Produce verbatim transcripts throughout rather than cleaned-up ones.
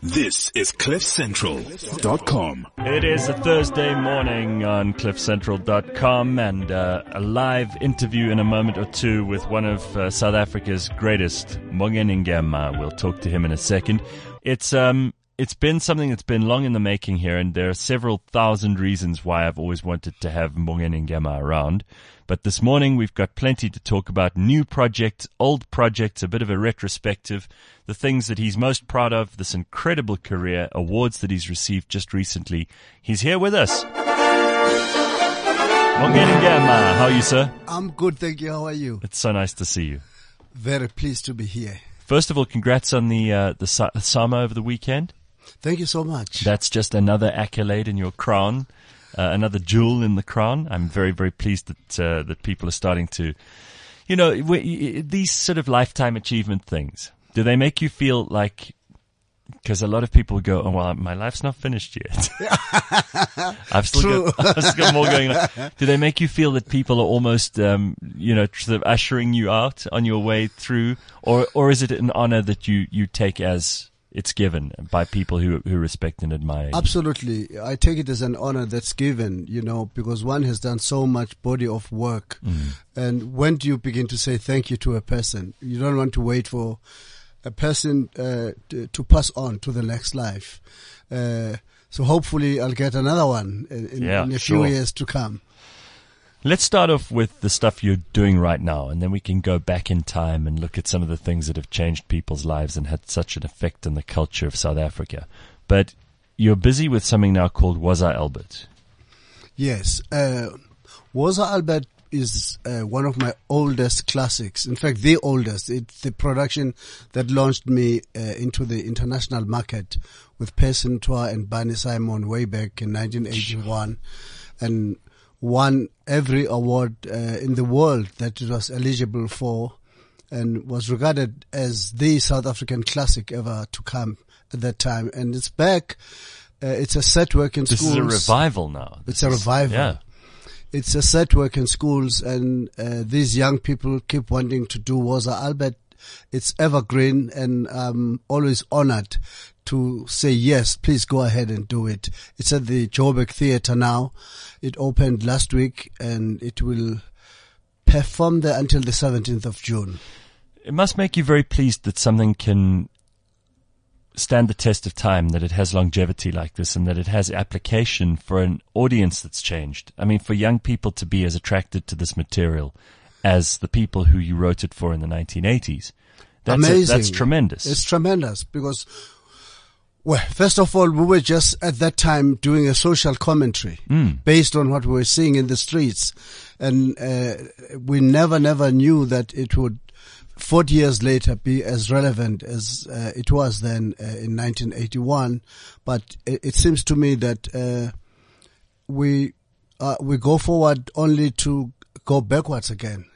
This is cliff central dot com. It is a Thursday morning on cliff central dot com and uh, a live interview in a moment or two with one of uh, South Africa's greatest, Mbongeni Ngema. We'll talk to him in a second. It's um, it's been something that's been long in the making here, and there are several thousand reasons why I've always wanted to have Mbongeni Ngema around. But this morning we've got plenty to talk about: new projects, old projects, a bit of a retrospective, the things that he's most proud of, this incredible career, awards that he's received just recently. He's here with us. Mbongeni Ngema, how are you, sir? I'm good, thank you. How are you? It's so nice to see you. Very pleased to be here. First of all, congrats on the uh, the Sa- Sama over the weekend. Thank you so much. That's just another accolade in your crown. Uh, another jewel in the crown. I'm very, very pleased that uh, that people are starting to, you know, we, these sort of lifetime achievement things. Do they make you feel like? Because a lot of people go, "Oh, well, my life's not finished yet. I've still True. got, I've still got more going on." Do they make you feel that people are almost, um, you know, sort of ushering you out on your way through, or or is it an honor that you you take as it's given by people who who respect and admire you? Absolutely. I take it as an honor that's given, you know, because one has done so much body of work. Mm. And when do you begin to say thank you to a person? You don't want to wait for a person uh, to, to pass on to the next life. Uh, so hopefully I'll get another one in, in, yeah, in a sure. few years to come. Let's start off with the stuff you're doing right now, and then we can go back in time and look at some of the things that have changed people's lives and had such an effect on the culture of South Africa. But you're busy with something now called Woza Albert. Yes. Uh, Woza Albert is uh, one of my oldest classics. In fact, the oldest. It's the production that launched me uh, into the international market with Percy Ntwa and Barney Simon way back in nineteen eighty-one. And won every award uh, in the world that it was eligible for, and was regarded as the South African classic ever to come at that time. And it's back. Uh, it's a set work in this schools. This is a revival now. It's this a is, revival. Yeah. It's a set work in schools, and uh, these young people keep wanting to do Woza Albert. It's evergreen, and I'm always honored to say, yes, please go ahead and do it. It's at the Joburg Theatre now. It opened last week, and it will perform there until the seventeenth of June. It must make you very pleased that something can stand the test of time, that it has longevity like this, and that it has application for an audience that's changed. I mean, for young people to be as attracted to this material as the people who you wrote it for in the nineteen eighties. That's Amazing. A, that's tremendous. It's tremendous because, well, first of all, we were just at that time doing a social commentary mm. based on what we were seeing in the streets. And uh, we never, never knew that it would, forty years later, be as relevant as uh, it was then uh, in nineteen eighty-one. But it, it seems to me that uh, we uh, we go forward only to go backwards again.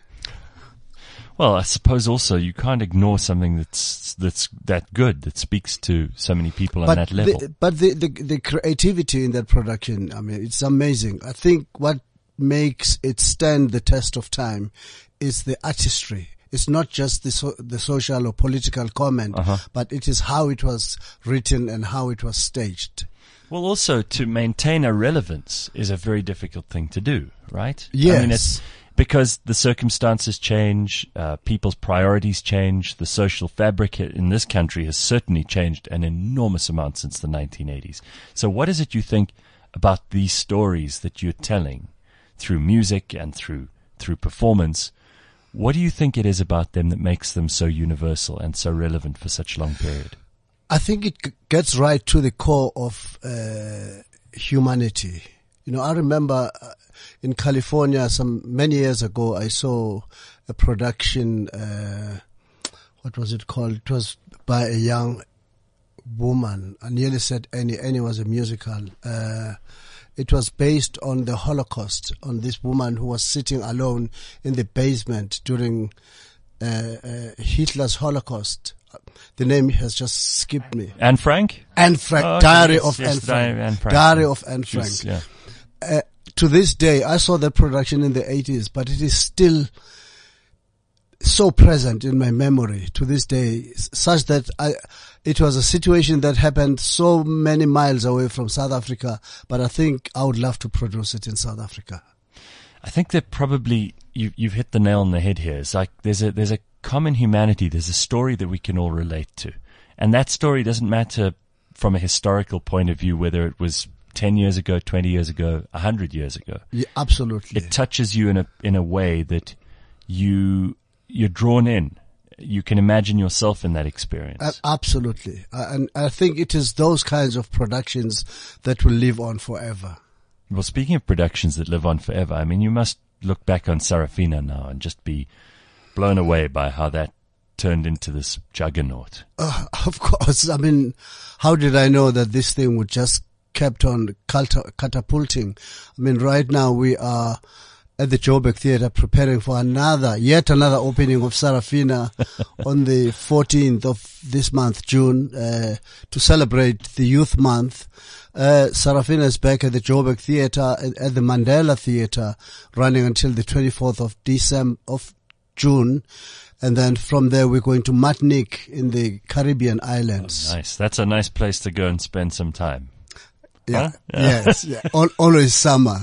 Well, I suppose also you can't ignore something that's that's that good, that speaks to so many people on but that level. The, but the, the the creativity in that production, I mean, it's amazing. I think what makes it stand the test of time is the artistry. It's not just the so, the social or political comment, uh-huh. but it is how it was written and how it was staged. Well, also to maintain a relevance is a very difficult thing to do, right? Yes. I mean, it's because the circumstances change, uh, people's priorities change, the social fabric in this country has certainly changed an enormous amount since the nineteen eighties. So what is it you think about these stories that you're telling through music and through through performance? What do you think it is about them that makes them so universal and so relevant for such a long period? I think it g- gets right to the core of uh, humanity. You know, I remember uh, in California some many years ago, I saw a production, uh, what was it called? It was by a young woman. I nearly said Annie. Annie was a musical. Uh, it was based on the Holocaust, on this woman who was sitting alone in the basement during uh, uh, Hitler's Holocaust. The name has just skipped me. Anne Frank? Anne Frank. Oh, Diary yes, of yes, Anne Frank. Anne Frank. Diary of Anne Frank. She's, yeah. Uh, to this day, I saw that production in the eighties, but it is still so present in my memory to this day, such that I, it was a situation that happened so many miles away from South Africa, but I think I would love to produce it in South Africa. I think that probably you, you've hit the nail on the head here. It's like there's a there's a common humanity. There's a story that we can all relate to, and that story doesn't matter from a historical point of view whether it was ten years ago, twenty years ago, a hundred years ago. Yeah, absolutely. It touches you in a in a way that you you're drawn in. You can imagine yourself in that experience. Uh, absolutely, uh, and I think it is those kinds of productions that will live on forever. Well, speaking of productions that live on forever, I mean, you must look back on Sarafina now and just be blown away by how that turned into this juggernaut. Uh, of course. I mean, how did I know that this thing would just kept on cult- catapulting? I mean, right now we are at the Joburg Theatre preparing for another, yet another opening of Sarafina on the fourteenth of this month, June, uh, to celebrate the Youth Month. Uh, Sarafina is back at the Joburg Theatre, at, at the Mandela Theatre, running until the twenty-fourth of December, of June. And then from there, we're going to Martinique in the Caribbean islands. Oh, nice. That's a nice place to go and spend some time. Yeah. Huh? Yeah. Yes. Yeah. Al- always summer.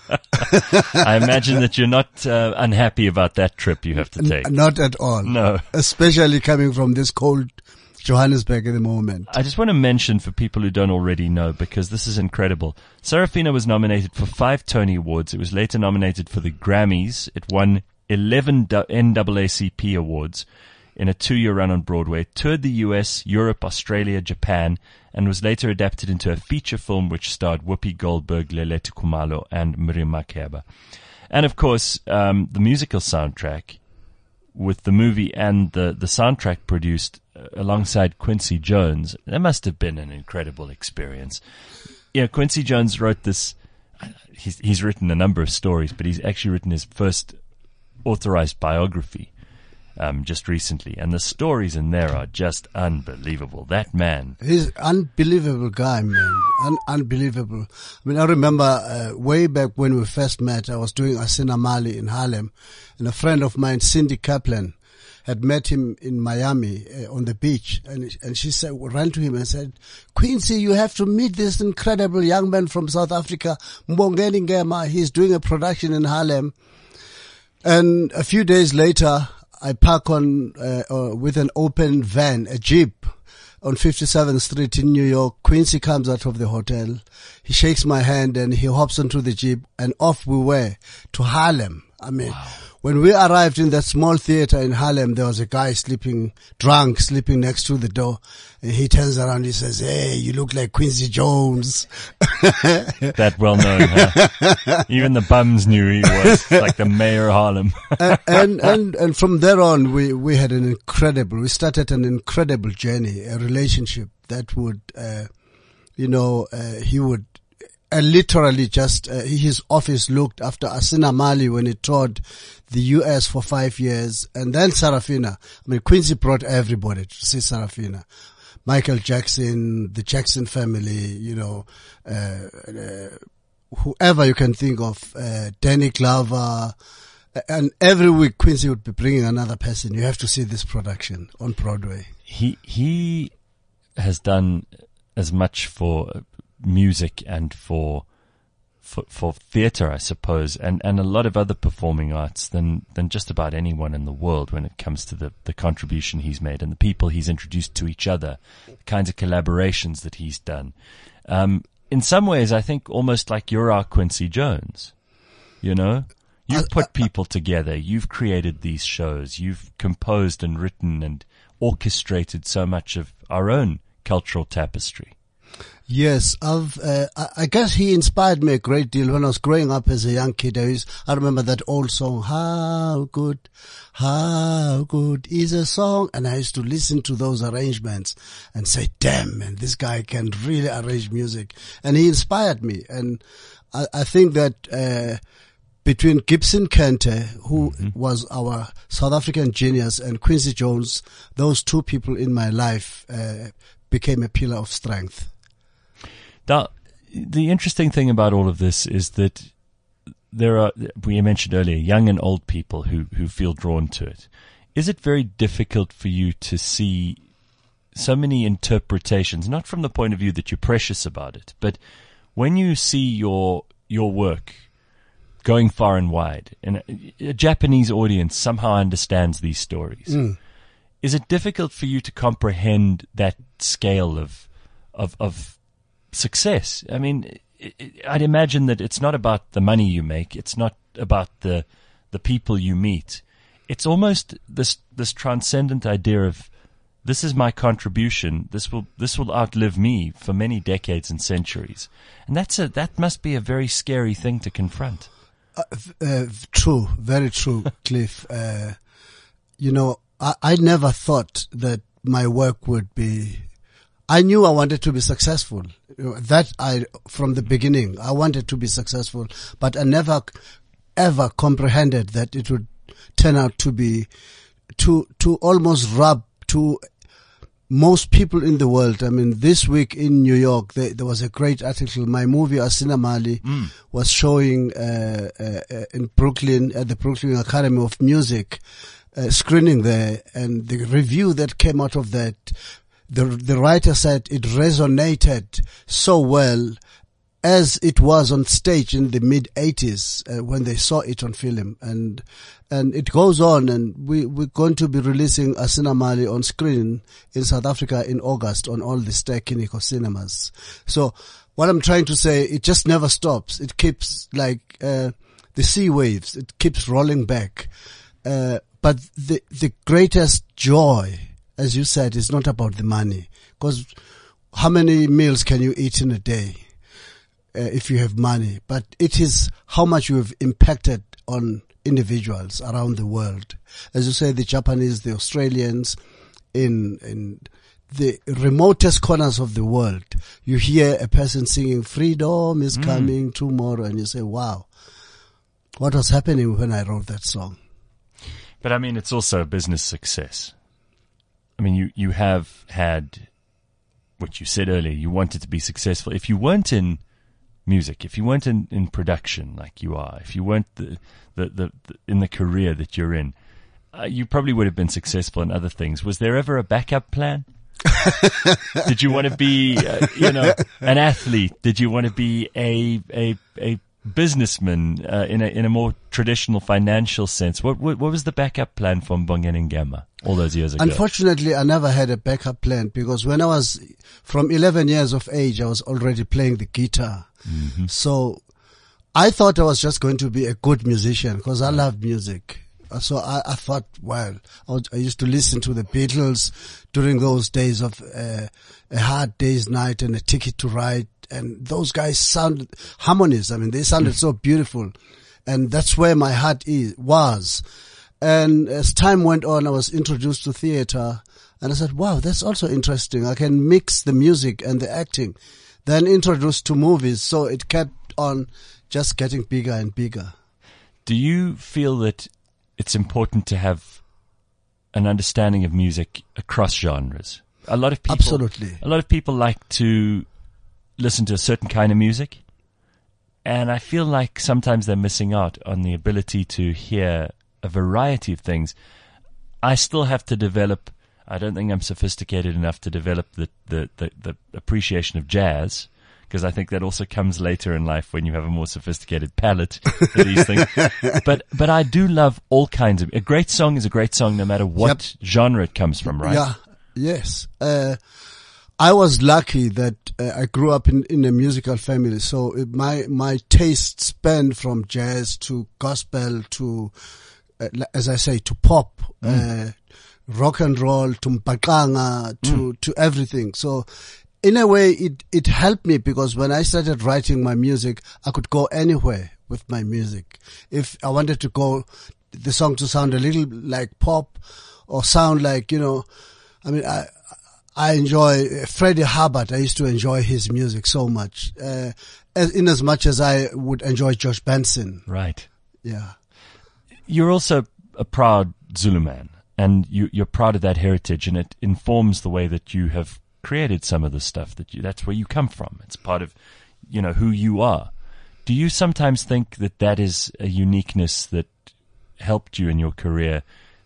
I imagine that you're not uh, unhappy about that trip you have to take. N- not at all. No. Especially coming from this cold Johannesburg at the moment. I just want to mention for people who don't already know, because this is incredible. Sarafina was nominated for five Tony Awards. It was later nominated for the Grammys. It won eleven N double A C P awards in a two-year run on Broadway. It toured the U S, Europe, Australia, Japan, and was later adapted into a feature film which starred Whoopi Goldberg, Lelete Khumalo, and Miriam Makeba. And of course, um, the musical soundtrack, with the movie and the, the soundtrack produced uh, alongside Quincy Jones. That must have been an incredible experience. Yeah, Quincy Jones wrote this. He's, he's written a number of stories, but he's actually written his first authorized biography um, just recently. And the stories in there are just unbelievable. That man. He's an unbelievable guy, man. Un- unbelievable. I mean, I remember uh, way back when we first met, I was doing Asina Mali in Harlem. And a friend of mine, Cindy Kaplan, had met him in Miami uh, on the beach. And, and she said, ran to him and said, Quincy, you have to meet this incredible young man from South Africa, Mbongeni Ngema. He's doing a production in Harlem. And a few days later, I park on, uh, uh, with an open van, a Jeep, on fifty-seventh Street in New York. Quincy comes out of the hotel. He shakes my hand and he hops onto the Jeep, and off we were to Harlem. I mean, wow. When we arrived in that small theater in Harlem, there was a guy sleeping, drunk, sleeping next to the door. And he turns around, he says, "Hey, you look like Quincy Jones." That well known, huh? Even the bums knew he was like the mayor of Harlem. and, and, and, and from there on, we, we had an incredible, we started an incredible journey, a relationship that would, uh, you know, uh, he would, Uh, literally just, uh, his office looked after Asina Mali when he toured the U S for five years. And then Sarafina. I mean, Quincy brought everybody to see Sarafina. Michael Jackson, the Jackson family, you know, uh, uh whoever you can think of, uh, Danny Glover. And every week Quincy would be bringing another person. You have to see this production on Broadway. He, he has done as much for music and for, for, for theater, I suppose, and, and a lot of other performing arts than, than just about anyone in the world when it comes to the, the contribution he's made and the people he's introduced to each other, the kinds of collaborations that he's done. Um, in some ways, I think almost like you're our Quincy Jones, you know? You've put people together. You've created these shows. You've composed and written and orchestrated so much of our own cultural tapestry. Yes, I've, uh, I guess he inspired me a great deal when I was growing up as a young kid. I, used, I remember that old song, "How Good, How Good Is a Song," and I used to listen to those arrangements and say, damn, man, this guy can really arrange music. And he inspired me. And I, I think that, uh, between Gibson Kente, who mm-hmm. was our South African genius, and Quincy Jones, those two people in my life, uh, became a pillar of strength. Now, the interesting thing about all of this is that there are, we mentioned earlier, young and old people who, who feel drawn to it. is it very difficult for you to see so many interpretations, not from the point of view that you're precious about it, but when you see your your work going far and wide, and a, a Japanese audience somehow understands these stories, Mm. is it difficult for you to comprehend that scale of of of success? I mean, it, it, I'd imagine that it's not about the money you make, it's not about the the people you meet. It's almost this this transcendent idea of, this is my contribution. This will this will outlive me for many decades and centuries, and that's a that must be a very scary thing to confront. Uh, uh, true, very true, Cliff. Uh, you know, I, I never thought that my work would be. I knew I wanted to be successful. You know, that I from the beginning I wanted to be successful, but I never ever comprehended that it would turn out to be to to almost rub to most people in the world. I mean, this week in New York, there, there was a great article. My movie Asinamali Mm. was showing uh, uh, uh, in Brooklyn at the Brooklyn Academy of Music, uh, screening there, and the review that came out of that, the the writer said it resonated so well as it was on stage in the mid eighties uh, when they saw it on film, and and it goes on, and we we're going to be releasing Asinamali on screen in South Africa in August on all the Ster Kiniko cinemas. So what I'm trying to say, it just never stops. It keeps like uh, the sea waves. It keeps rolling back. Uh, but the the greatest joy, as you said, is not about the money, because how many meals can you eat in a day? Uh, if you have money, but it is how much you have impacted on individuals around the world. As you say, the Japanese, the Australians, in in the remotest corners of the world, you hear a person singing "Freedom is Mm. coming tomorrow," and you say, "Wow, what was happening when I wrote that song?" But I mean, it's also a business success. I mean, you, you have had what you said earlier. You wanted to be successful. If you weren't in music, if you weren't in, in production like you are, if you weren't the, the, the, the in the career that you're in, uh, you probably would have been successful in other things. Was there ever a backup plan? Did you want to be, uh, you know, an athlete? Did you want to be a a a businessman uh, in a in a more traditional financial sense? What what, what was the backup plan for Mbongeni Ngema all those years ago? Unfortunately, I never had a backup plan, because when I was from eleven years of age, I was already playing the guitar. Mm-hmm. So I thought I was just going to be a good musician, because I love music. So I, I thought, well, I, would, I used to listen to the Beatles during those days of uh, A Hard Day's Night and A Ticket to Ride. And those guys sounded harmonies. I mean, they sounded so beautiful. And that's where my heart is, was. And as time went on, I was introduced to theater. And I said, wow, that's also interesting. I can mix the music and the acting. Then introduced to movies. So it kept on just getting bigger and bigger. Do you feel that it's important to have an understanding of music across genres? A lot of people, Absolutely. A lot of people like to listen to a certain kind of music, and I feel like sometimes they're missing out on the ability to hear a variety of things. I still have to develop. I don't think I'm sophisticated enough to develop the the the, the appreciation of jazz, because I think that also comes later in life when you have a more sophisticated palate for these things. But but I do love all kinds of. A great song is a great song, no matter what Yep. genre it comes from, right? Yeah. Yes. Uh, I was lucky that uh, I grew up in, in a musical family. So it, my, my taste spanned from jazz to gospel to, uh, as I say, to pop, mm. uh, rock and roll, to mpaqanga, to, mm. to everything. So in a way, it, it helped me, because when I started writing my music, I could go anywhere with my music. If I wanted to go, the song to sound a little like pop or sound like, you know, I mean, I, I enjoy Freddie Hubbard. I used to enjoy his music so much, uh, as, in as much as I would enjoy Josh Benson. Right. Yeah. You're also a proud Zulu man, and you, you're proud of that heritage, and it informs the way that you have created some of the stuff that you, that's where you come from. It's part of, you know, who you are. Do you sometimes think that that is a uniqueness that helped you in your career, that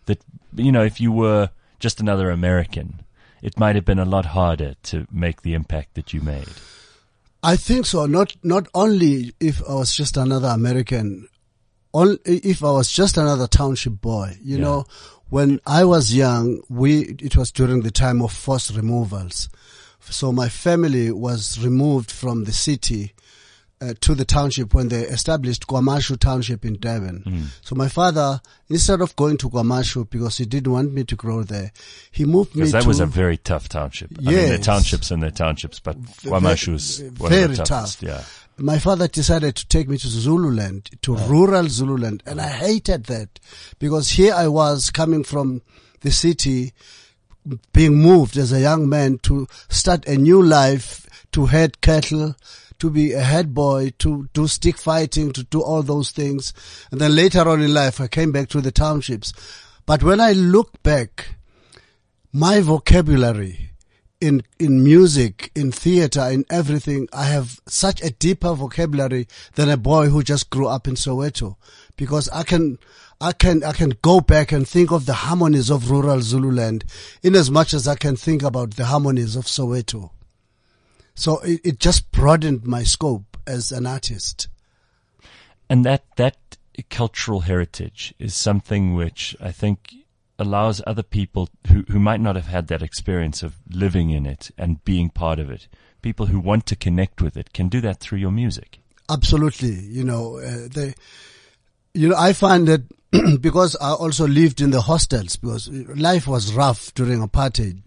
you know, if you were just another American, it might have been a lot harder to make the impact that you made. I think so. Not not only if I was just another American, all, if I was just another township boy. You Yeah. know, when I was young, we it was during the time of forced removals. So my family was removed from the city uh, to the township when they established Kwamashu Township in Durban. Mm. So my father, instead of going to Kwamashu because he didn't want me to grow there, he moved me Because that to... was a very tough township. I mean, they're Yes. townships and they're townships, but Kwamashu is one very of the toughest. tough. Yeah. My father decided to take me to Zululand, to rural Zululand, and I hated that because here I was coming from the city, being moved as a young man to start a new life, to head cattle, to be a head boy, to do stick fighting, to do all those things. And then later on in life, I came back to the townships. But when I look back, my vocabulary in, in music, in theater, in everything, I have such a deeper vocabulary than a boy who just grew up in Soweto. Because I can, I can, I can go back and think of the harmonies of rural Zululand in as much as I can think about the harmonies of Soweto. So it, it just broadened my scope as an artist. And that, that cultural heritage is something which I think allows other people who, who might not have had that experience of living in it and being part of it, people who want to connect with it, can do that through your music. Absolutely. You know, uh, they, you know, I find that because I also lived in the hostels, because life was rough during apartheid,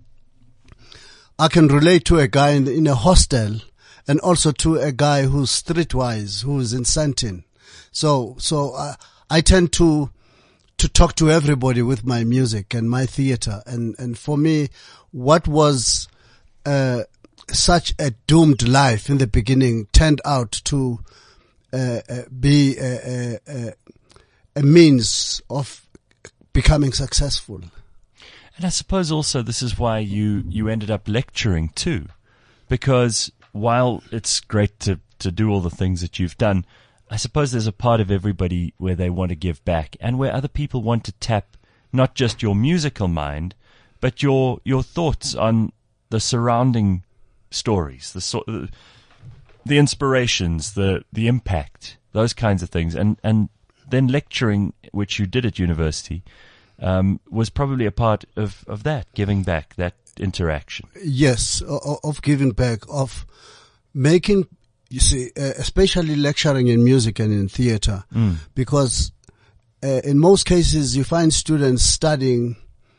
I can relate to a guy in, in a hostel and also to a guy who's streetwise, who's in Sandton. So, so uh, I tend to, to talk to everybody with my music and my theater. And, and for me, what was, uh, such a doomed life in the beginning turned out to, uh, uh be a, a, a means of becoming successful. And I suppose also this is why you, you ended up lecturing too, because while it's great to, to do all the things that you've done, I suppose there's a part of everybody where they want to give back and where other people want to tap not just your musical mind, but your, your thoughts on the surrounding stories, the sort, the inspirations, the, the impact, those kinds of things. And, and then lecturing, which you did at university, Um, was probably a part of, of that, giving back, that interaction. Yes, of, of giving back, of making, you see, uh, especially lecturing in music and in theater, Mm. because uh, in most cases you find students studying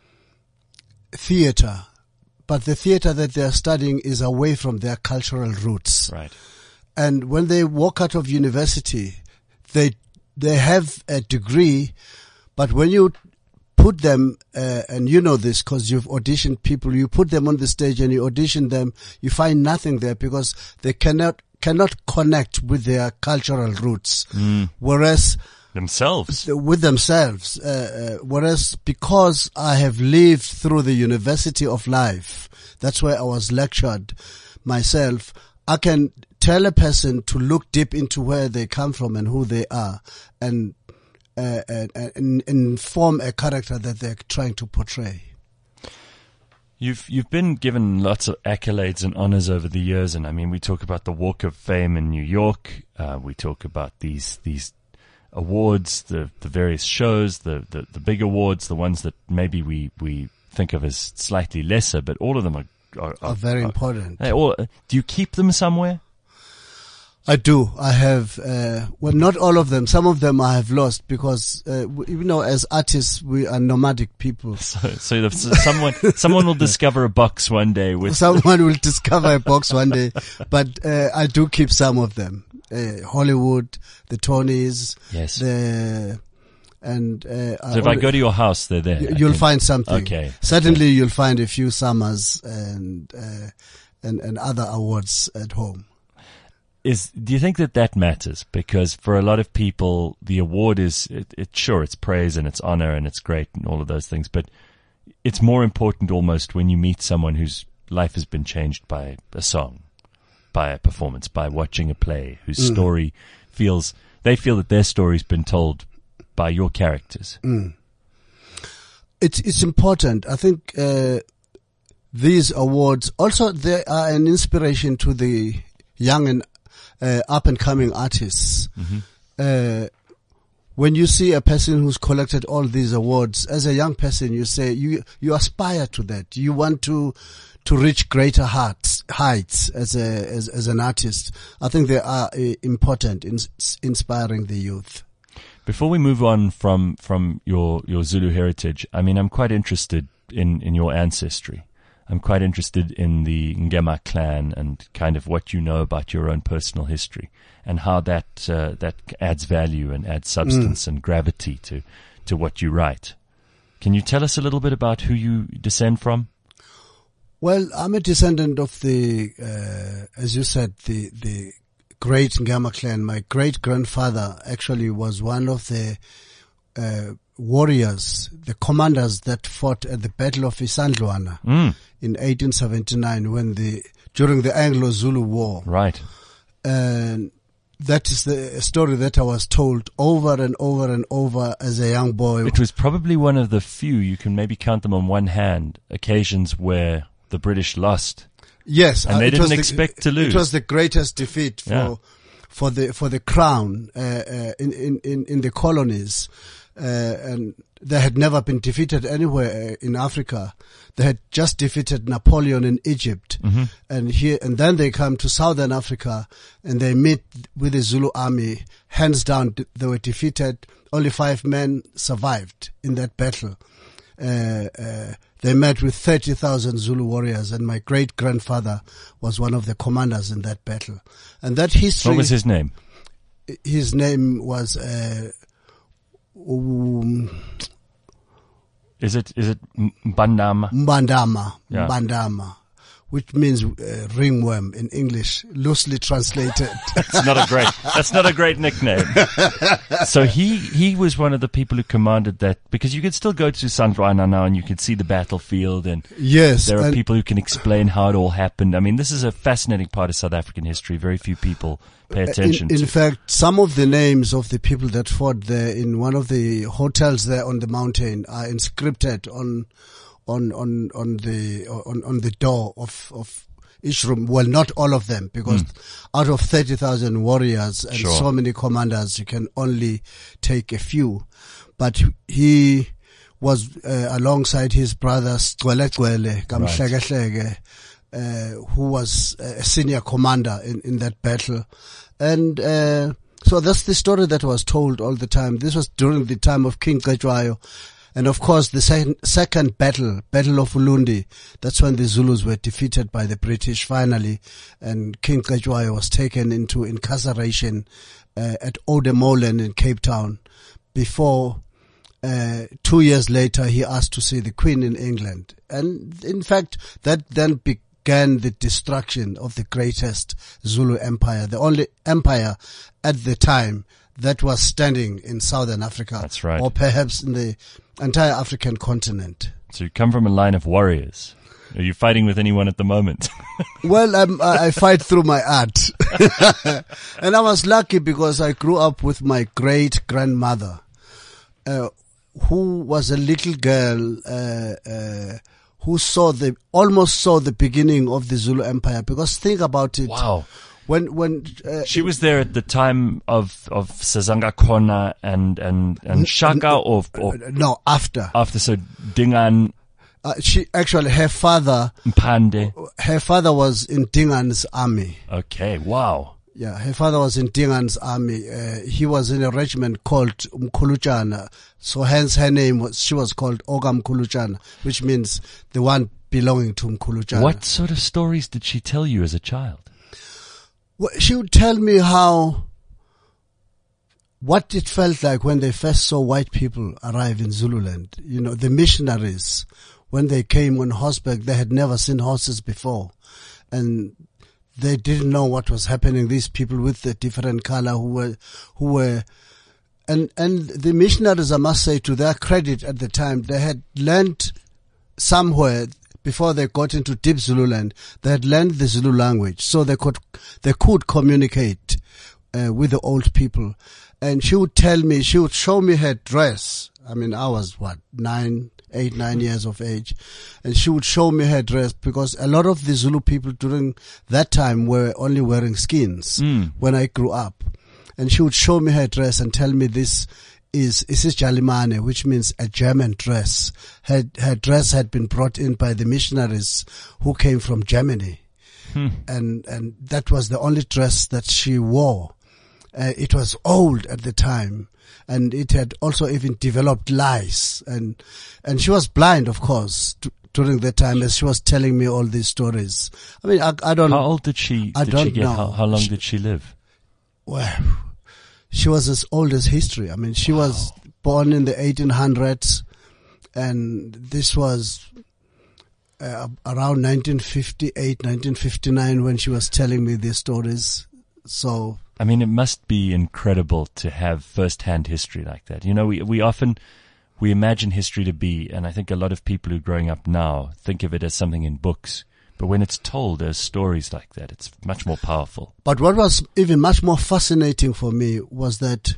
theater, but the theater that they're studying is away from their cultural roots. Right. And when they walk out of university, they they have a degree, but when you put them, uh, and you know this because you've auditioned people, you put them on the stage and you audition them, you find nothing there because they cannot cannot connect with their cultural roots. Mm. Whereas Themselves. with themselves, uh, uh, whereas because I have lived through the University of Life, that's where I was lectured myself, I can tell a person to look deep into where they come from and who they are, and uh, and, and, and form a character that they're trying to portray. You've you've been given lots of accolades and honors over the years, and I mean, we talk about the Walk of Fame in New York. Uh, we talk about these these awards, the the various shows, the, the the big awards, the ones that maybe we we think of as slightly lesser, but all of them are are, Are very important. They all, do you keep them somewhere? I do. I have, uh, well, not all of them. Some of them I have lost because, uh, we, you know, as artists, we are nomadic people. So, so, the, so someone someone will discover a box one day with Someone will discover a box one day, but uh, I do keep some of them. Uh, Hollywood, the Tonys, yes. the and uh, So if I go to your house, they're there. you'll can, find something. Okay. Certainly, okay. you'll find a few summers and uh, and and other awards at home. Is do you think that that matters? Because for a lot of people, the award is it, it sure it's praise and it's honor and it's great and all of those things, but it's more important almost when you meet someone whose life has been changed by a song, by a performance, by watching a play, whose Mm. story feels they feel that their story's been told by your characters. Mm. It's, it's important. I think, uh, these awards also, they are an inspiration to the young and, uh, up and coming artists. Mm-hmm. Uh, when you see a person who's collected all these awards, as a young person, you say, you, you aspire to that. You want to, to reach greater heights, heights as a, as, as an artist. I think they are uh, important in inspiring the youth. Before we move on from, from your, your Zulu heritage, I mean, I'm quite interested in, in your ancestry. I'm quite interested in the Ngema clan and kind of what you know about your own personal history and how that uh, that adds value and adds substance mm. and gravity to, to what you write. Can you tell us a little bit about who you descend from? Well, I'm a descendant of the, uh, as you said, the the great Ngema clan. My great-grandfather actually was one of the uh, warriors, the commanders that fought at the Battle of Isandlwana mm. in eighteen seventy-nine when the during the Anglo-Zulu War. Right. And that is the story that I was told over and over and over as a young boy. It was probably one of the few, you can maybe count them on one hand, occasions where the British lost. Yes. And they uh, didn't expect the, to lose. It was the greatest defeat for, yeah. for the, for the crown, uh, uh, in, in, in, in the colonies. Uh, and they had never been defeated anywhere in Africa. They had just defeated Napoleon in Egypt. Mm-hmm. And here, and then they come to Southern Africa and they meet with the Zulu army. Hands down, they were defeated. Only five men survived in that battle. Uh, uh, they met with thirty thousand Zulu warriors, and my great grandfather was one of the commanders in that battle. And that history. What was his name? His name was, uh, Um, is it is it Mbandama? Mbandama, yeah. Mbandama, which means uh, ringworm in English, loosely translated. That's not a great. That's not a great nickname. So he he was one of the people who commanded that, because you could still go to Isandlwana now and you can see the battlefield, and yes, there are people who can explain how it all happened. I mean, this is a fascinating part of South African history. Very few people pay attention in, in to. In fact, some of the names of the people that fought there in one of the hotels there on the mountain are inscripted on, on, on, on the, on, on the door of, of each room. Well, not all of them, because mm. out of thirty thousand warriors and sure. so many commanders, you can only take a few. But he was uh, alongside his brother Gwele Gwele, Kamhleke, Uh, who was a senior commander in, in that battle. And, uh, so that's the story that was told all the time. This was during the time of King Cetshwayo. And of course, the second, second battle, Battle of Ulundi, that's when the Zulus were defeated by the British finally. And King Cetshwayo was taken into incarceration, uh, at Odemolen in Cape Town before, uh, two years later, he asked to see the Queen in England. And in fact, that then began began the destruction of the greatest Zulu empire, the only empire at the time that was standing in Southern Africa. That's right. Or perhaps in the entire African continent. So you come from a line of warriors. Are you fighting with anyone at the moment? Well, I'm, I fight through my art. And I was lucky because I grew up with my great grandmother, uh, who was a little girl, uh, uh, who saw the, almost saw the beginning of the Zulu Empire. Because think about it. Wow. When, when, uh, she was there at the time of, of Sazanga Khona and, and, and Shaka, n- or, or? No, after. After, so Dingaan. Uh, she, actually, her father. Mpande. Her father was in Dingaan's army. Okay, wow. Yeah, her father was in Dingaan's army. Uh, he was in a regiment called Mkhulujana. So hence her name was, she was called Oga Mkhulujana, which means the one belonging to Mkhulujana. What sort of stories did she tell you as a child? Well, she would tell me how, what it felt like when they first saw white people arrive in Zululand. You know, the missionaries, when they came on horseback, they had never seen horses before. And they didn't know what was happening. These people with the different color who were, who were, and, and the missionaries, I must say, to their credit at the time, they had learned somewhere before they got into deep Zululand, they had learned the Zulu language, so they could, they could communicate uh, with the old people. And she would tell me, she would show me her dress. I mean, I was what, nine, eight, nine years of age. And she would show me her dress because a lot of the Zulu people during that time were only wearing skins Mm. when I grew up. And she would show me her dress and tell me this is, this is Jalimane, which means a German dress. Her, her dress had been brought in by the missionaries who came from Germany. Hmm. And, and that was the only dress that she wore. Uh, it was old at the time, and it had also even developed lice. And, and she was blind, of course, t- during the time as she was telling me all these stories. I mean, I, I don't, How old did she, I did don't she get? know. How, how long She- did she live? well, she was as old as history. I mean, she Wow. was born in the eighteen hundreds, and this was uh, around nineteen fifty-eight, nineteen fifty-nine when she was telling me these stories. So, I mean, it must be incredible to have first-hand history like that. You know, we, we often, we imagine history to be, and I think a lot of people who are growing up now think of it as something in books. But when it's told as stories like that, it's much more powerful. but what was even much more fascinating for me was that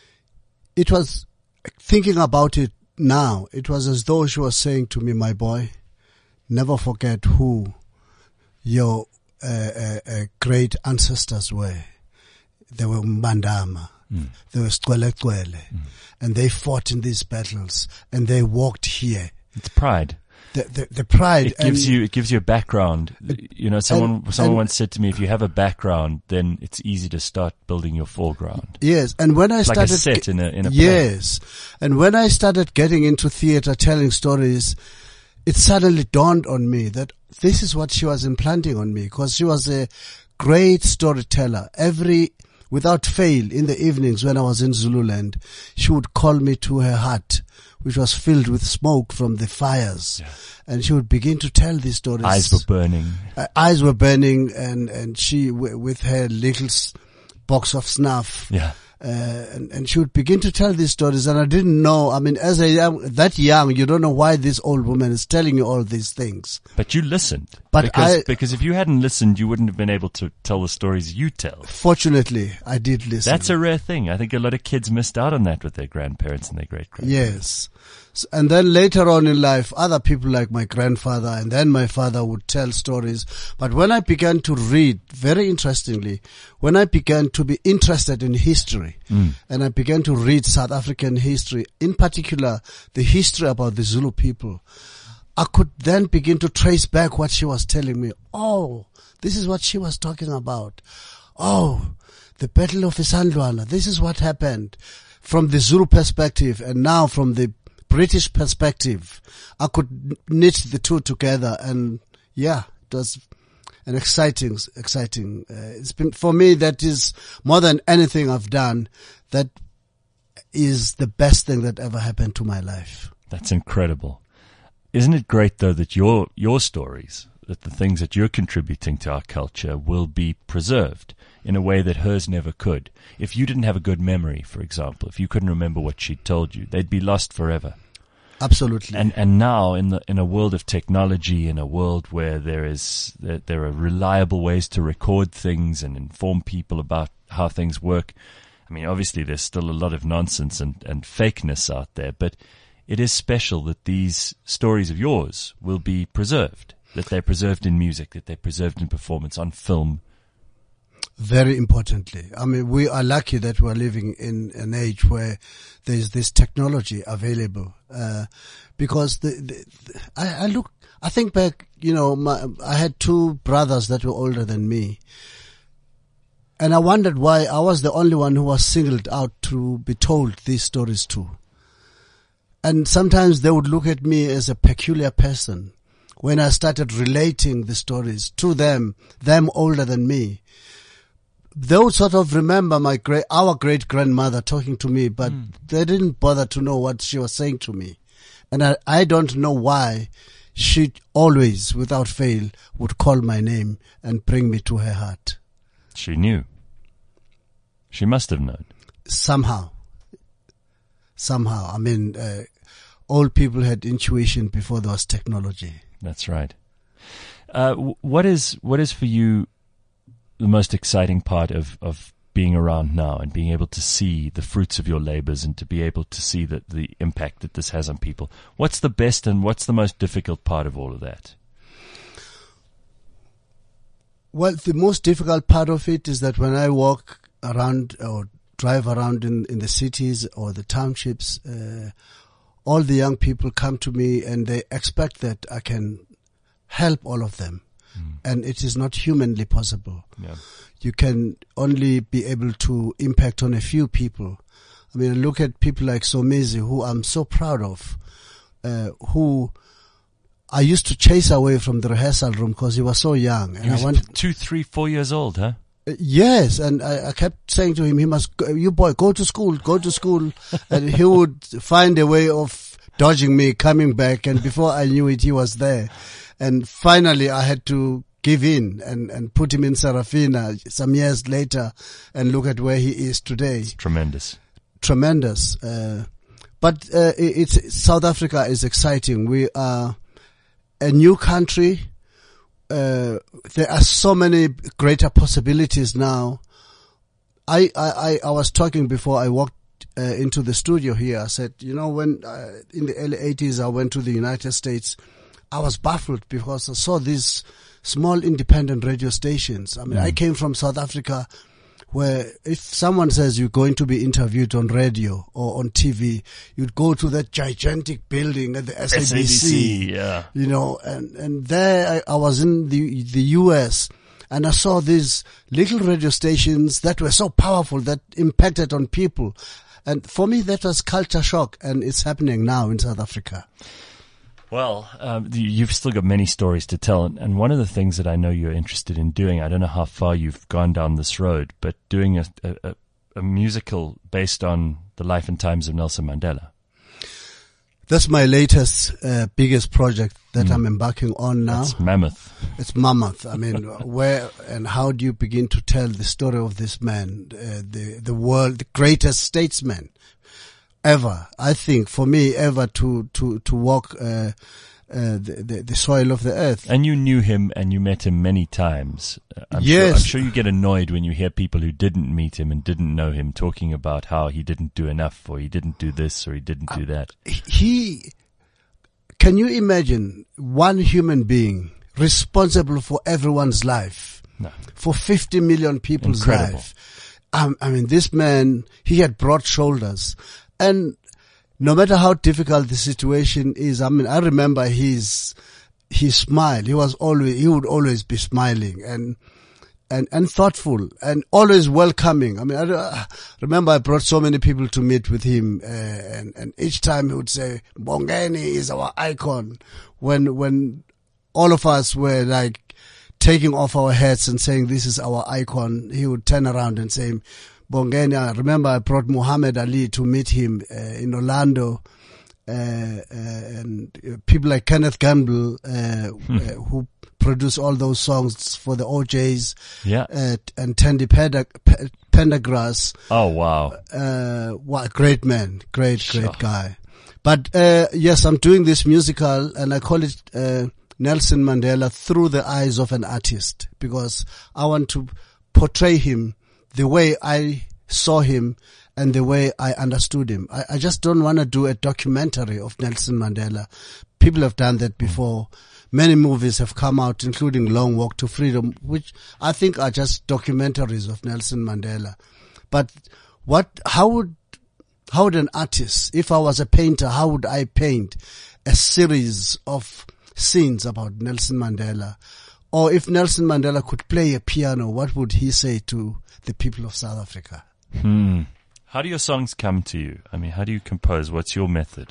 it was, thinking about it now, it was as though she was saying to me, my boy, never forget who your uh, uh, uh, great ancestors were. They were Mbandama. Mm. They were Skwele Kwele. Mm. And they fought in these battles. And they walked here. It's pride. The, the, the pride. It gives and, you, it gives you a background. You know, someone, and- someone and- once said to me, if you have a background, then it's easy to start building your foreground. Yes. And when I It's like started. a set ge- in a, in a play. Yes. And when I started getting into theater, telling stories, it suddenly dawned on me that this is what she was implanting on me, because she was a great storyteller. Every, without fail, in the evenings when I was in Zululand, she would call me to her hut, which was filled with smoke from the fires. Yeah. And she would begin to tell these stories. Eyes were burning. Uh, eyes were burning, and, and she, w- with her little s- box of snuff, Yeah. uh, and, and she would begin to tell these stories, and I didn't know. I mean, as a young, that young, you don't know why this old woman is telling you all these things. But you listened. But because, I- because if you hadn't listened, you wouldn't have been able to tell the stories you tell. Fortunately, I did listen. That's a rare thing. I think a lot of kids missed out on that with their grandparents and their great grandparents. Yes. S- And then later on in life, other people like my grandfather and then my father would tell stories. But when I began to read, very interestingly, when I began to be interested in history, Mm. and I began to read South African history, in particular, the history about the Zulu people, I could then begin to trace back what she was telling me. Oh, this is what she was talking about. Oh, the Battle of Isandlwana. This is what happened from the Zulu perspective, and now from the British perspective. I could knit the two together, and yeah, it was an exciting, exciting. Uh, it's been for me. That is more than anything I've done. That is the best thing that ever happened to my life. That's incredible. Isn't it great, though, that your your stories, that the things that you're contributing to our culture will be preserved in a way that hers never could? If you didn't have a good memory, for example, if you couldn't remember what she told you, they'd be lost forever. Absolutely. And and now in the in a world of technology, in a world where there is there, there are reliable ways to record things and inform people about how things work. I mean, obviously there's still a lot of nonsense and, and fakeness out there, but it is special that these stories of yours will be preserved, that they're preserved in music, that they're preserved in performance, on film. Very importantly. I mean, we are lucky that we're living in an age where there's this technology available. Uh, because the, the, the I, I look, I think back, you know, my, I had two brothers that were older than me. And I wondered why I was the only one who was singled out to be told these stories to. And sometimes they would look at me as a peculiar person when I started relating the stories to them, them older than me. They would sort of remember my great, our great grandmother talking to me, but mm. they didn't bother to know what she was saying to me. And I, I don't know why she always, without fail, would call my name and bring me to her heart. She knew. She must have known. Somehow. Somehow. I mean, uh, old people had intuition before there was technology. That's right. Uh, what is, what is for you the most exciting part of, of being around now and being able to see the fruits of your labors and to be able to see that the impact that this has on people. What's the best and what's the most difficult part of all of that? Well, the most difficult part of it is that when I walk around or drive around in, in the cities or the townships, uh, all the young people come to me and they expect that I can help all of them. Mm. And it is not humanly possible. Yeah. You can only be able to impact on a few people. I mean, look at people like Somizi, who I'm so proud of, uh, who I used to chase away from the rehearsal room because he was so young. And he was I wanted, two, three, four years old, huh? Uh, yes, and I, I kept saying to him, he must, go, you boy, go to school, go to school. And he would find a way of dodging me, coming back. And before I knew it, he was there. And finally, I had to give in and, and put him in Serafina some years later and look at where he is today. It's tremendous. Tremendous. Uh, but uh, it's, South Africa is exciting. We are a new country. Uh, there are so many greater possibilities now. I, I, I was talking before I walked uh, into the studio here. I said, you know, when uh, in the early eighties I went to the United States, I was baffled because I saw these small independent radio stations. I mean, mm. I came from South Africa, where if someone says you're going to be interviewed on radio or on T V, you'd go to that gigantic building at the S A B C, S A B C, yeah. You know, and, and there I, I was in the, the U S and I saw these little radio stations that were so powerful that impacted on people. And for me, that was culture shock, and it's happening now in South Africa. Well, um, you've still got many stories to tell, and one of the things that I know you're interested in doing, I don't know how far you've gone down this road, but doing a, a, a musical based on the life and times of Nelson Mandela. That's my latest, uh, biggest project that mm. I'm embarking on now. It's mammoth. It's mammoth. I mean, where and how do you begin to tell the story of this man, uh, the the world, the greatest statesman ever, I think, for me, ever to, to, to walk, uh, uh, the, the, the soil of the earth. And you knew him and you met him many times. I'm yes. Sure, I'm sure you get annoyed when you hear people who didn't meet him and didn't know him talking about how he didn't do enough or he didn't do this or he didn't do that. He, can you imagine one human being responsible for everyone's life? No. For fifty million people's Incredible. life. Um, I mean, this man, he had broad shoulders. And no matter how difficult the situation is, I mean, I remember his, his smile. He was always, he would always be smiling and, and, and thoughtful and always welcoming. I mean, I, I remember I brought so many people to meet with him, uh, and, and each time he would say, Bongeni is our icon. When, when all of us were like taking off our hats and saying, this is our icon, he would turn around and say, Bongeni, I remember I brought Muhammad Ali to meet him uh, in Orlando, uh, uh, and uh, people like Kenneth Gamble, uh, hmm. uh, who produced all those songs for the O Js, yeah, uh, and Tandy Pendergrass. Pendergrass. Oh wow! Uh, what great man, great sure. great guy. But uh, yes, I'm doing this musical, and I call it uh, Nelson Mandela through the eyes of an artist, because I want to portray him the way I saw him and the way I understood him. I, I just don't want to do a documentary of Nelson Mandela. People have done that before. Many movies have come out, including Long Walk to Freedom, which I think are just documentaries of Nelson Mandela. But what, how would, how would an artist, if I was a painter, how would I paint a series of scenes about Nelson Mandela? Or if Nelson Mandela could play a piano, what would he say to the people of South Africa? Hmm. How do your songs come to you? I mean, how do you compose? What's your method?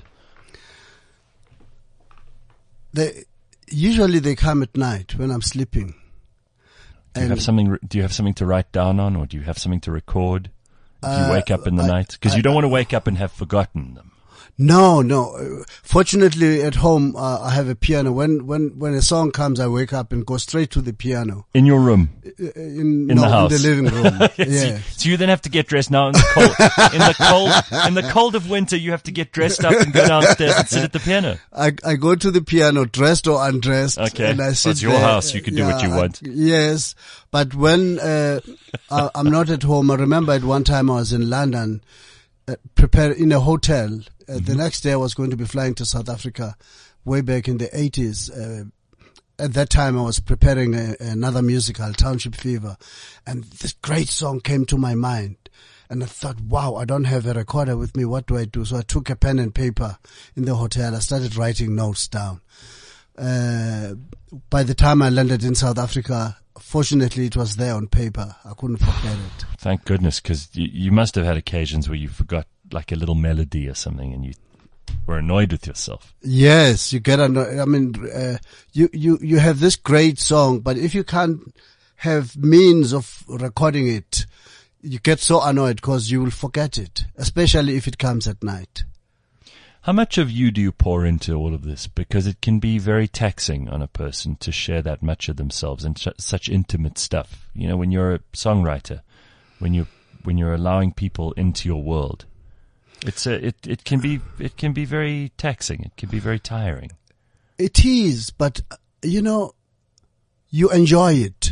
They, usually they come at night when I'm sleeping. Do you have something, do you have something to write down on, or do you have something to record? Do you uh, wake up in the I, night? Because you don't want to wake up and have forgotten them. No, no. Fortunately, at home, uh, I have a piano. When, when, when a song comes, I wake up and go straight to the piano. In your room? In, in no, the house? In the living room. Yeah. so, so you then have to get dressed now in the cold. in the cold, in the cold of winter, you have to get dressed up and go downstairs and sit at the piano. I, I go to the piano, dressed or undressed. Okay. And I sit It's your there. house. You can do yeah, what you want. I, yes. But when, uh, I, I'm not at home, I remember at one time I was in London, uh, prepared in a hotel. Uh, mm-hmm. The next day I was going to be flying to South Africa way back in the eighties. Uh, at that time I was preparing a, another musical, Township Fever. And this great song came to my mind. And I thought, wow, I don't have a recorder with me. What do I do? So I took a pen and paper in the hotel. I started writing notes down. Uh, by the time I landed in South Africa, fortunately it was there on paper. I couldn't forget it. Thank goodness, because you, you must have had occasions where you forgot like a little melody or something and you were annoyed with yourself. Yes, you get annoyed. I mean, uh, you, you, you have this great song, but if you can't have means of recording it, you get so annoyed because you will forget it, especially if it comes at night. How much of you do you pour into all of this? Because it can be very taxing on a person to share that much of themselves and sh- such intimate stuff. You know, when you're a songwriter, when you when you're allowing people into your world, it's a, it it can be it can be very taxing. It can be very tiring. It is, but you know, you enjoy it.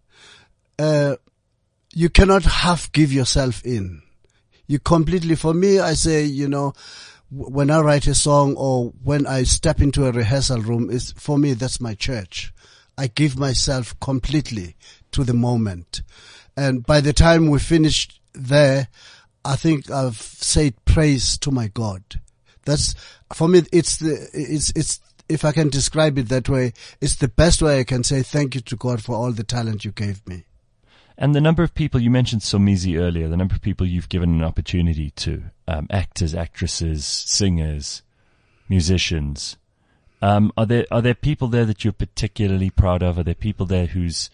Uh, you cannot half give yourself in. You completely. For me, I say, you know, when I write a song or when I step into a rehearsal room, is for me, that's my church. I give myself completely to the moment. And by the time we finished there, I think I've said praise to my God. That's, for me, it's the, it's, it's, if I can describe it that way, it's the best way I can say thank you to God for all the talent you gave me. And the number of people, you mentioned Somizi earlier, the number of people you've given an opportunity to, um, actors, actresses, singers, musicians. Um, are there, are there people there that you're particularly proud of? Are there people there whose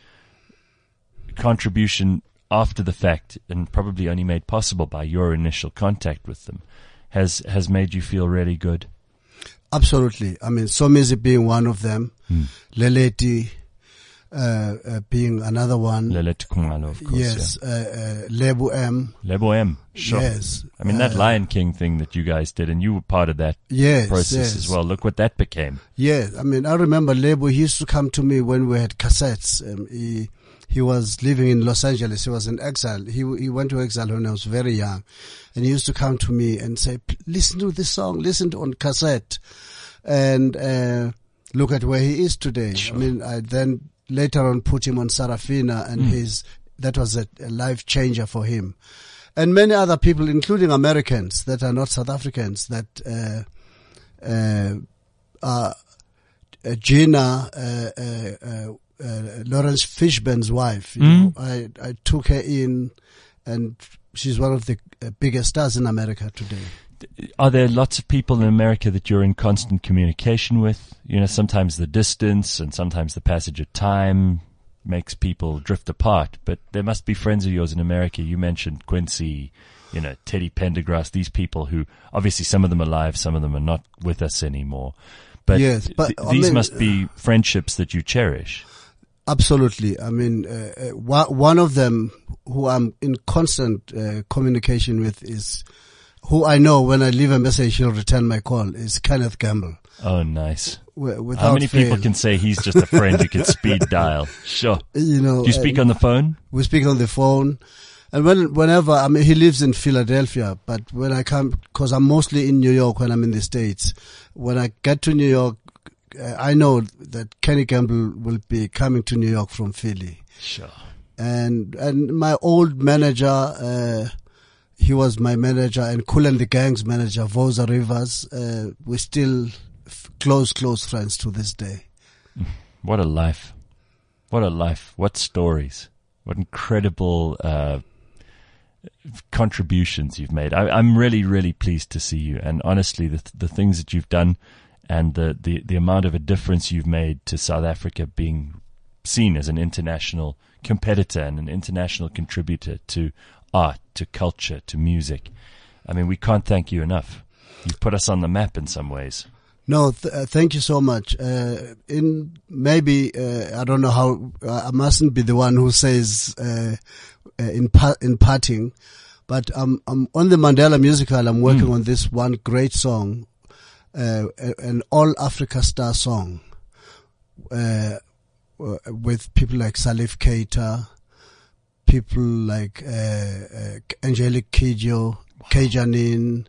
contribution after the fact, and probably only made possible by your initial contact with them, has, has made you feel really good? Absolutely. I mean, Somizi being one of them, hmm. Leleti, Uh, uh, being another one. Leleti Khumalo, of course. Yes, yeah. uh, uh, Lebo M. Lebo M, sure. Yes. I mean, that uh, Lion King thing that you guys did, and you were part of that yes, process yes. as well. Look what that became. Yeah, I mean, I remember Lebo, he used to come to me when we had cassettes. Um, he, he was living in Los Angeles. He was in exile. He, he went to exile when I was very young. And he used to come to me and say, listen to this song, listen to on cassette. And, uh, look at where he is today. Sure. I mean, I then, later on put him on Sarafina, and mm. his, that was a, a life changer for him. And many other people, including Americans that are not South Africans, that, uh, uh, are, uh, Gina, uh, uh, uh, uh, Lawrence Fishburne's wife. You mm. know, I, I took her in, and she's one of the uh, biggest stars in America today. Are there lots of people in America that you're in constant communication with? You know, sometimes the distance and sometimes the passage of time makes people drift apart, but there must be friends of yours in America. You mentioned Quincy, you know, Teddy Pendergrass, these people who, obviously some of them are alive, some of them are not with us anymore. But, yes, but th- these I mean, must be friendships that you cherish. Absolutely. I mean, uh, uh, one of them who I'm in constant uh, communication with is, who I know when I leave a message, he'll return my call, is Kenneth Gamble. Oh, nice. Without How many fail. people can say he's just a friend you can speed dial? Sure. You know, do you speak uh, on the phone? We speak on the phone. And when, whenever, I mean, he lives in Philadelphia, but when I come, cause I'm mostly in New York when I'm in the States. When I get to New York, uh, I know that Kenny Gamble will be coming to New York from Philly. Sure. And, and my old manager, uh, he was my manager, and Kool and the Gang's manager, Vosa Rivers. Uh, we're still f- close, close friends to this day. What a life. What a life. What stories. What incredible uh, contributions you've made. I, I'm really, really pleased to see you. And honestly, the, the things that you've done and the, the, the amount of a difference you've made to South Africa being seen as an international competitor and an international contributor to art, to culture, to music. I mean, we can't thank you enough. You've put us on the map in some ways. No, th- uh, thank you so much. Uh, in maybe uh, I don't know how uh, I mustn't be the one who says uh, uh, in pa- in parting, but um, I'm on the Mandela musical. I'm working mm. on this one great song, uh, an All Africa Star song, uh, with people like Salif Keita, people like uh, uh, Angelique Kidjo, wow. K. Janine.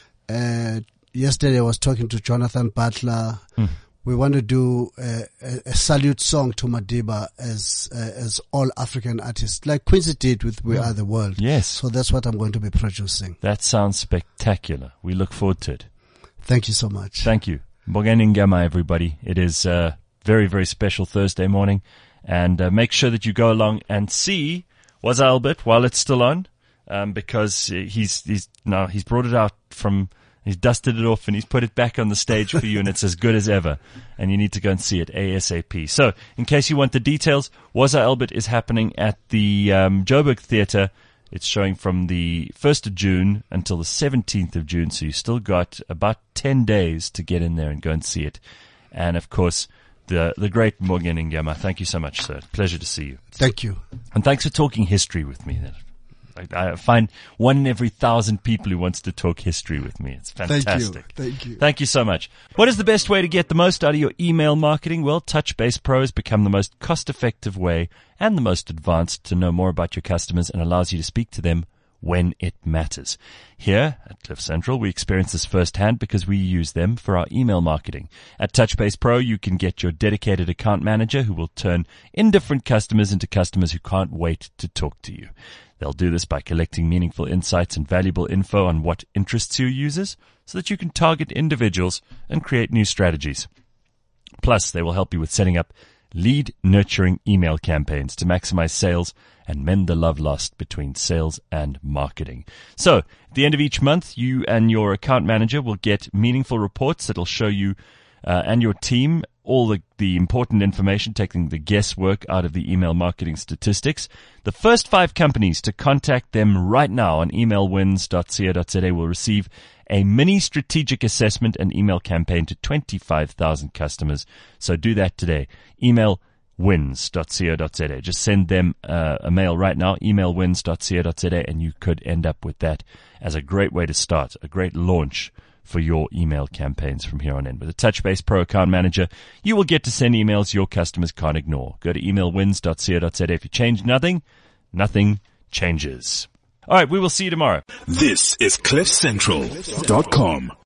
Uh, Yesterday I was talking to Jonathan Butler. Mm. We want to do a, a, a salute song to Madiba as uh, as all African artists, like Quincy did with We mm. Are the World. Yes. So that's what I'm going to be producing. That sounds spectacular. We look forward to it. Thank you so much. Thank you. Mbongeni Ngema, everybody. It is a very, very special Thursday morning. And uh, make sure that you go along and see Waza Albert while it's still on, um, because he's he's now he's brought it out from... He's dusted it off and he's put it back on the stage for you, and it's as good as ever. And you need to go and see it ASAP. So, in case you want the details, Waza Albert is happening at the um, Joburg Theatre. It's showing from the first of June until the seventeenth of June. So you still got about ten days to get in there and go and see it. And of course, the the great Mbongeni Ngema. Thank you so much, sir. Pleasure to see you. Thank you. And thanks for talking history with me. I, I find one in every thousand people who wants to talk history with me. It's fantastic. Thank you. Thank you. Thank you so much. What is the best way to get the most out of your email marketing? Well, TouchBase Pro has become the most cost-effective way and the most advanced to know more about your customers and allows you to speak to them when it matters. Here at Cliff Central, we experience this firsthand because we use them for our email marketing. At TouchBase Pro, you can get your dedicated account manager who will turn indifferent customers into customers who can't wait to talk to you. They'll do this by collecting meaningful insights and valuable info on what interests your users so that you can target individuals and create new strategies. Plus, they will help you with setting up lead nurturing email campaigns to maximize sales and mend the love lost between sales and marketing. So, at the end of each month, you and your account manager will get meaningful reports that will show you uh, and your team all the, the important information, taking the guesswork out of the email marketing statistics. The first five companies to contact them right now on email wins dot co dot za will receive a mini strategic assessment and email campaign to twenty-five thousand customers. So do that today. email wins dot co dot za. Just send them uh, a mail right now, email wins dot co dot za, and you could end up with that as a great way to start, a great launch for your email campaigns from here on in. With a TouchBase Pro account manager, you will get to send emails your customers can't ignore. Go to email wins dot co dot za. If you change nothing, nothing changes. All right, we will see you tomorrow. This is cliff central dot com.